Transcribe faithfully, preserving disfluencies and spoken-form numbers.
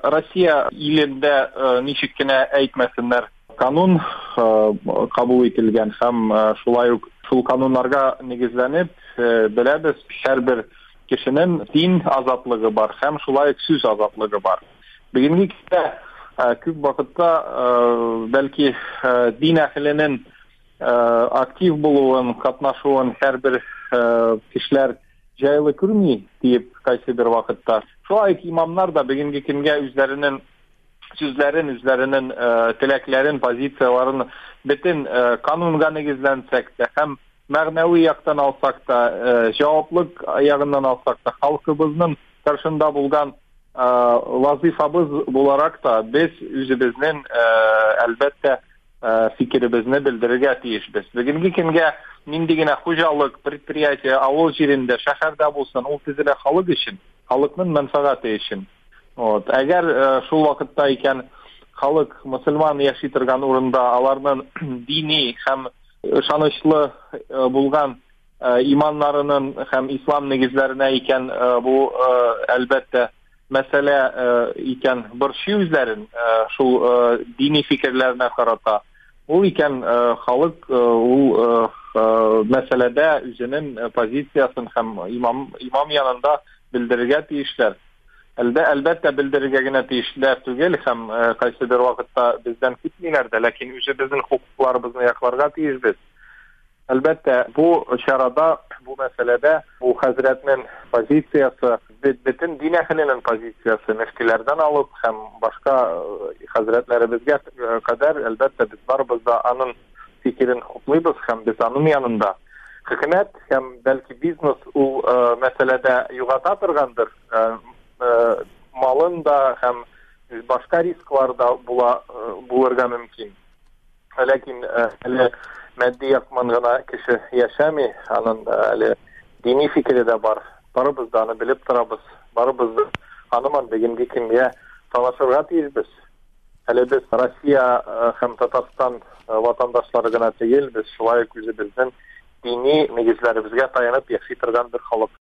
Россия илендә ничек кенә әйтмәсеннәр, канун кабул ителгән һәм шулай ук шул кануннарга нигезләнеп, беләбез, һәрбер кешенең дин азатлыгы бар һәм шулай ук сүз азатлыгы бар. Бүгенге көндә күп вакытта бәлки дин әһленең актив булуын, катнашуын һәрбер кешеләр җайлы күрми дип кайсы бер вакытта. Шулай ук имамнар да бүгенге көнгә үзләренең сүзләрен, үзләренең теләкләрен, позицияларын бөтен канунга нигезләнсәк тә һәм мәгънәви яктан алсак та, җаваплык ягыннан алсак та, халкыбызның каршында булган вазифабыз буларак та без үзебезнең әлбәттә фикеребезне белдерергә тиешбез. Бүгенге көнгә нинди генә хуҗалык, предприятие, авыл җирендә, шәһәрдә булсын, ул төзелә халык өчен, халыкның мәнфәгате өчен. Вот. Әгәр шул вакытта икән халык мөселман яши торган урында аларның дини һәм ышанычлы булган иманнарының һәм ислам нигезләренә икән бу әлбәттә мәсьәлә икән борчый үзләрен шул дини фикерләренә карата. Ул икән халык ул мәсьәләдә үзенең позициясын һәм имам имам янында белдерергә тиешләр. Әлбәттә белдерергә генә тиешләр түгел һәм кайсы бер вакытта бездән көтмиләр дә, ләкин үзебезнең хукукларыбызны якларга тиешбез. Әлбәттә бу чарада, бу мәсьәләдә бу хәзрәтнең позициясы, бөтен дин әһленең позициясы, мөфтиләрдән алып һәм башка хәзрәтләребезгә кадәр әлбәттә без барыбыз да аның фикерен хуплыйбыз һәм без аның янында. Хөкүмәт һәм бәлки бизнес ул мәсьәләдә югата торгандыр. Малын да һәм башка рисклар да була булырга мөмкин. Ләкин әле матди яктан гына кеше яшәми, аның әле дини фикере дә бар. Барыбыз да аны белеп торабыз. Барыбыз да аныман бүгенге көнгә танышырга тиешбез. Әле без Россия һәм Татарстан ватандашлары гына түгел, без шулай ук үзебезнең дини нигезләребезгә таянып яши торган бер халык.